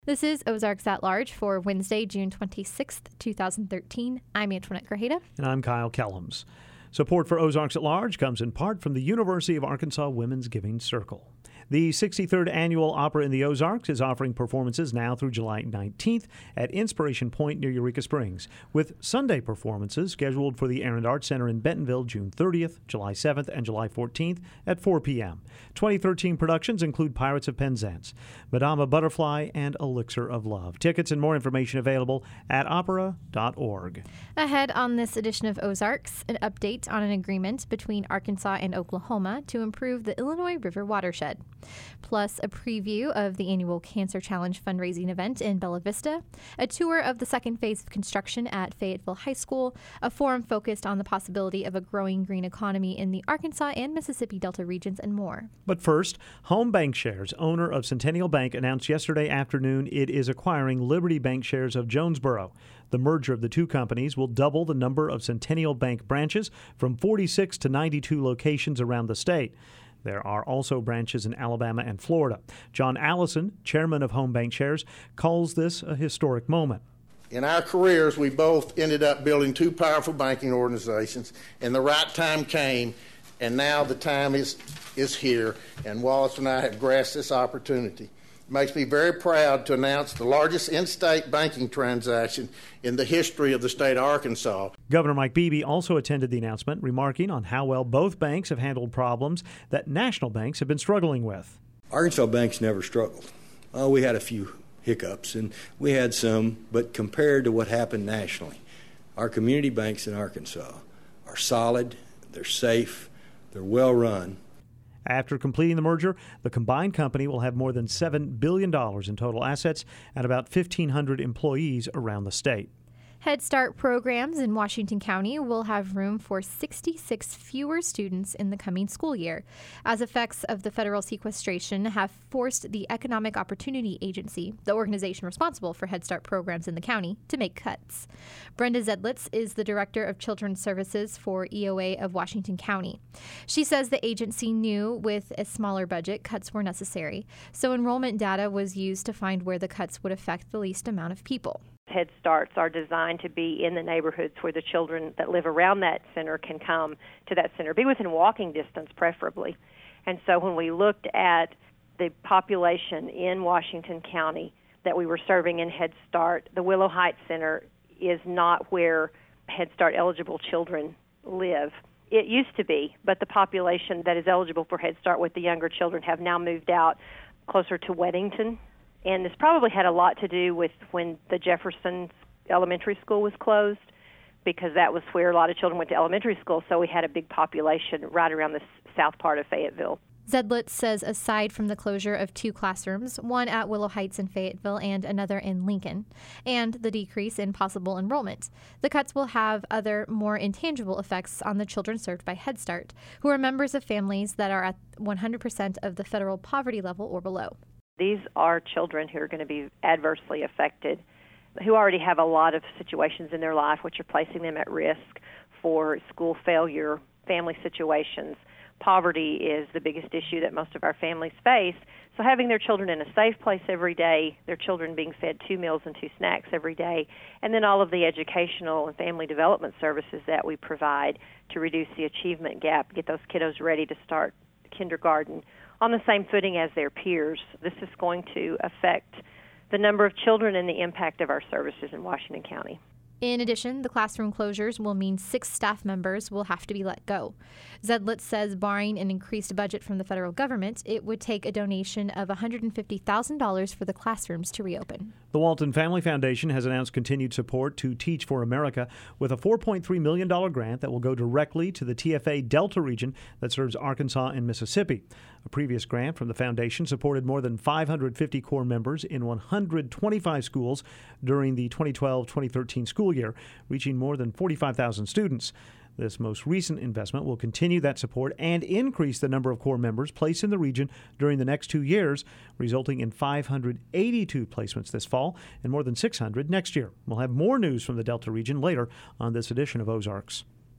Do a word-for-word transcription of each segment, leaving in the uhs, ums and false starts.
This is Ozarks at Large for Wednesday, June twenty-sixth, twenty thirteen. I'm Antoinette Grajeda. And I'm Kyle Kellums. Support for Ozarks at Large comes in part from the University of Arkansas Women's Giving Circle. The sixty-third Annual Opera in the Ozarks is offering performances now through July nineteenth at Inspiration Point near Eureka Springs, with Sunday performances scheduled for the Arend Arts Center in Bentonville June thirtieth, July seventh, and July fourteenth at four p.m. twenty thirteen productions include Pirates of Penzance, Madama Butterfly, and Elixir of Love. Tickets and more information available at opera dot org. Ahead on this edition of Ozarks, an update on an agreement between Arkansas and Oklahoma to improve the Illinois River watershed. Plus, a preview of the annual Cancer Challenge fundraising event in Bella Vista, a tour of the second phase of construction at Fayetteville High School, a forum focused on the possibility of a growing green economy in the Arkansas and Mississippi Delta regions, and more. But first, Home Bancshares, owner of Centennial Bank, announced yesterday afternoon it is acquiring Liberty Bancshares of Jonesboro. The merger of the two companies will double the number of Centennial Bank branches from forty-six to ninety-two locations around the state. There are also branches in Alabama and Florida. John Allison, chairman of Home Bancshares, calls this a historic moment. In our careers, we both ended up building two powerful banking organizations, and the right time came, and now the time is, is here, and Wallace and I have grasped this opportunity. It makes me very proud to announce the largest in-state banking transaction in the history of the state of Arkansas. Governor Mike Beebe also attended the announcement, remarking on how well both banks have handled problems that national banks have been struggling with. Arkansas banks never struggled. Oh, we had a few hiccups, and we had some, but compared to what happened nationally, our community banks in Arkansas are solid, they're safe, they're well run. After completing the merger, the combined company will have more than seven billion dollars in total assets and about fifteen hundred employees around the state. Head Start programs in Washington County will have room for sixty-six fewer students in the coming school year, as effects of the federal sequestration have forced the Economic Opportunity Agency, the organization responsible for Head Start programs in the county, to make cuts. Brenda Zedlitz is the Director of Children's Services for E O A of Washington County. She says the agency knew with a smaller budget, cuts were necessary, so enrollment data was used to find where the cuts would affect the least amount of people. Head Starts are designed to be in the neighborhoods where the children that live around that center can come to that center, be within walking distance preferably. And so when we looked at the population in Washington County that we were serving in Head Start, the Willow Heights Center is not where Head Start eligible children live. It used to be, but the population that is eligible for Head Start with the younger children have now moved out closer to Weddington. And this probably had a lot to do with when the Jefferson Elementary School was closed, because that was where a lot of children went to elementary school, so we had a big population right around the south part of Fayetteville. Zedlitz says aside from the closure of two classrooms, one at Willow Heights in Fayetteville and another in Lincoln, and the decrease in possible enrollment, the cuts will have other more intangible effects on the children served by Head Start, who are members of families that are at one hundred percent of the federal poverty level or below. These are children who are going to be adversely affected, who already have a lot of situations in their life which are placing them at risk for school failure, family situations. Poverty is the biggest issue that most of our families face. So having their children in a safe place every day, their children being fed two meals and two snacks every day, and then all of the educational and family development services that we provide to reduce the achievement gap, get those kiddos ready to start kindergarten on the same footing as their peers. This is going to affect the number of children and the impact of our services in Washington County. In addition, the classroom closures will mean six staff members will have to be let go. Zedlitz says barring an increased budget from the federal government, it would take a donation of one hundred fifty thousand dollars for the classrooms to reopen. The Walton Family Foundation has announced continued support to Teach for America with a four point three million dollars grant that will go directly to the T F A Delta region that serves Arkansas and Mississippi. A previous grant from the foundation supported more than five hundred fifty Corps members in one hundred twenty-five schools during the twenty twelve twenty thirteen school year, reaching more than forty-five thousand students. This most recent investment will continue that support and increase the number of Corps members placed in the region during the next two years, resulting in five hundred eighty-two placements this fall and more than six hundred next year. We'll have more news from the Delta region later on this edition of Ozarks.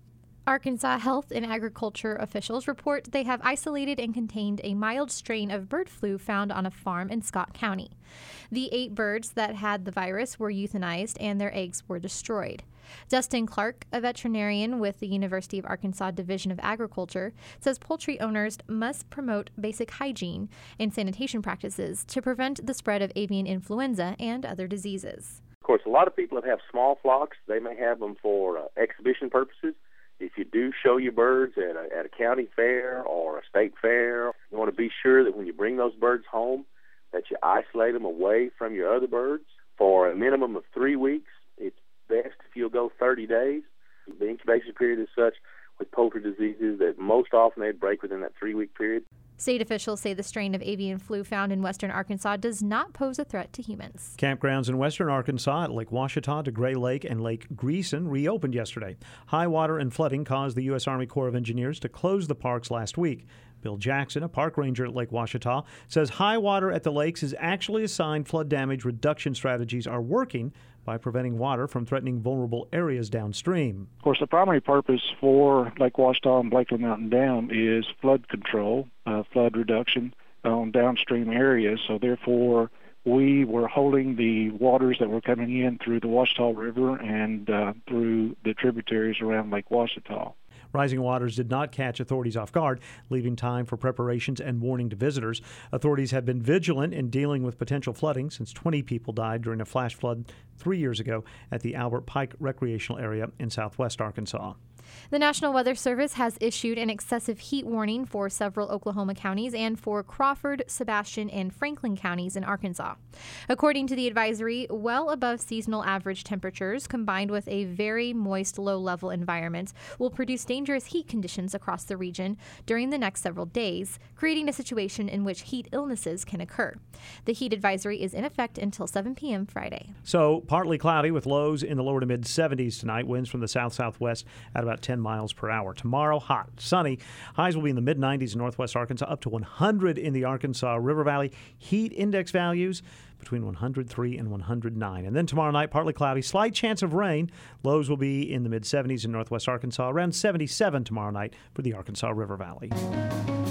Arkansas health and agriculture officials report they have isolated and contained a mild strain of bird flu found on a farm in Scott County. The eight birds that had the virus were euthanized and their eggs were destroyed. Dustin Clark, a veterinarian with the University of Arkansas Division of Agriculture, says poultry owners must promote basic hygiene and sanitation practices to prevent the spread of avian influenza and other diseases. Of course, a lot of people that have small flocks, they may have them for uh, exhibition purposes. If you do show your birds at a, at a county fair or a state fair, you want to be sure that when you bring those birds home, that you isolate them away from your other birds for a minimum of three weeks. It's best if you'll go thirty days. The incubation period is such with poultry diseases that most often they break within that three-week period. State officials say the strain of avian flu found in western Arkansas does not pose a threat to humans. Campgrounds in western Arkansas at Lake Ouachita, DeGray Lake, and Lake Greeson reopened yesterday. High water and flooding caused the U S Army Corps of Engineers to close the parks last week. Bill Jackson, a park ranger at Lake Ouachita, says high water at the lakes is actually a sign flood damage reduction strategies are working by preventing water from threatening vulnerable areas downstream. Of course, the primary purpose for Lake Ouachita and Blakely Mountain Dam is flood control, uh, flood reduction on downstream areas. So therefore, we were holding the waters that were coming in through the Ouachita River and uh, through the tributaries around Lake Ouachita. Rising waters did not catch authorities off guard, leaving time for preparations and warning to visitors. Authorities have been vigilant in dealing with potential flooding since twenty people died during a flash flood three years ago at the Albert Pike Recreational Area in southwest Arkansas. The National Weather Service has issued an excessive heat warning for several Oklahoma counties and for Crawford, Sebastian, and Franklin counties in Arkansas. According to the advisory, well above seasonal average temperatures combined with a very moist low-level environment will produce dangerous heat conditions across the region during the next several days, creating a situation in which heat illnesses can occur. The heat advisory is in effect until seven p.m. Friday. So, partly cloudy with lows in the lower to mid seventies tonight, winds from the south-southwest at about ten miles per hour. Tomorrow, hot, sunny. Highs will be in the mid nineties in northwest Arkansas, up to one hundred in the Arkansas River Valley. Heat index values between one hundred three and one hundred nine. And then tomorrow night, partly cloudy, slight chance of rain. Lows will be in the mid seventies in northwest Arkansas, around seventy-seven tomorrow night for the Arkansas River Valley.